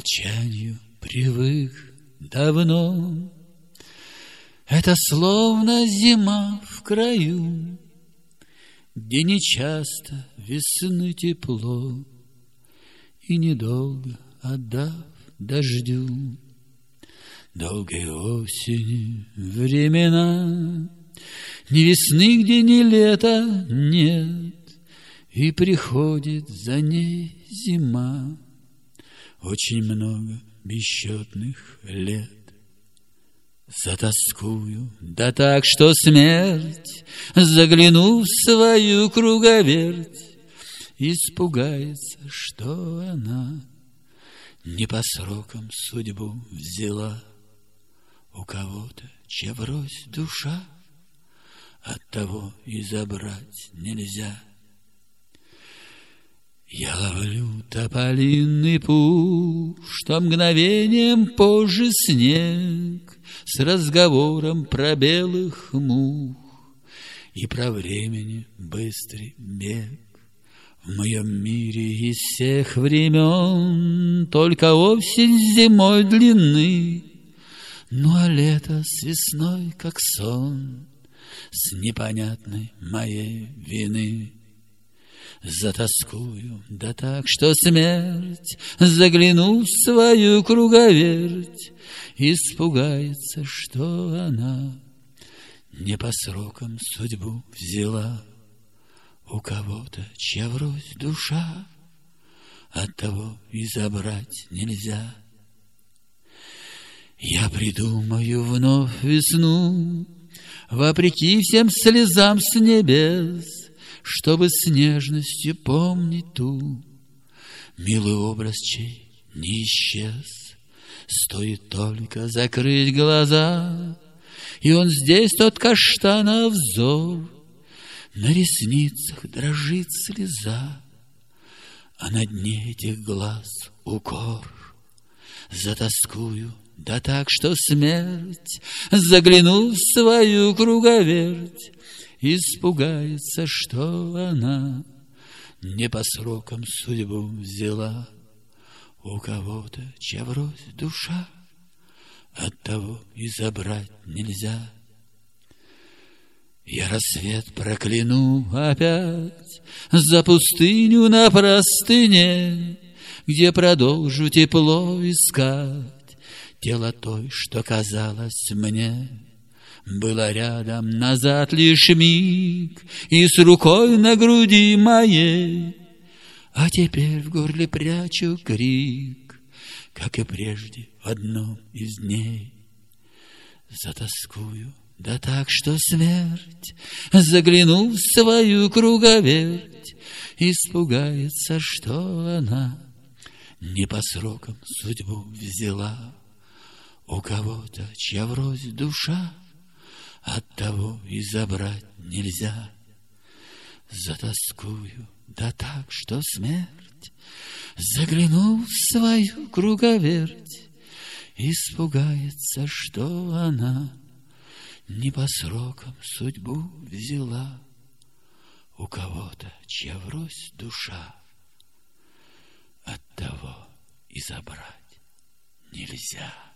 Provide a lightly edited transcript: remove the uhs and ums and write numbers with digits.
молчанию привык давно. Это словно зима в краю, где нечасто весны тепло, и недолго отдав дождю. Долгой осени времена, ни весны, где ни лета нет, и приходит за ней зима. Очень много бесчетных лет. Затоскую, да так, что смерть, заглянув в свою круговерть, испугается, что она не по срокам судьбу взяла. У кого-то чеврось душа, оттого и забрать нельзя. Я ловлю тополиный пух, что мгновением позже снег, с разговором про белых мух и про времени быстрый бег. В моем мире из всех времен только осень с зимой длинны, ну а лето с весной, как сон, с непонятной моей вины. Затоскую, да так, что смерть, заглянув в свою круговерть, испугается, что она не по срокам судьбу взяла. У кого-то чья врозь душа, оттого и забрать нельзя. Я придумаю вновь весну, вопреки всем слезам с небес, чтобы с нежностью помнить ту милый образ, чей не исчез. Стоит только закрыть глаза, и он здесь, тот каштанов взор. На ресницах дрожит слеза, а на дне этих глаз укор. Затоскую, да так, что смерть, заглянув в свою круговерть, испугается, что она не по срокам судьбу взяла. У кого-то чья врозь душа, оттого и забрать нельзя. Я рассвет прокляну опять за пустыню на простыне, где продолжу тепло искать тело той, что казалось мне. Было рядом назад лишь миг и с рукой на груди моей, а теперь в горле прячу крик, как и прежде в одном из дней. Затоскую, да так, что смерть, заглянув в свою круговерть, испугается, что она не по срокам судьбу взяла. У кого-то чья врозь душа, оттого и забрать нельзя. Затоскую, да так, что смерть, заглянув в свою круговерть, испугается, что она не по срокам судьбу взяла. У кого-то чья врозь душа, оттого и забрать нельзя.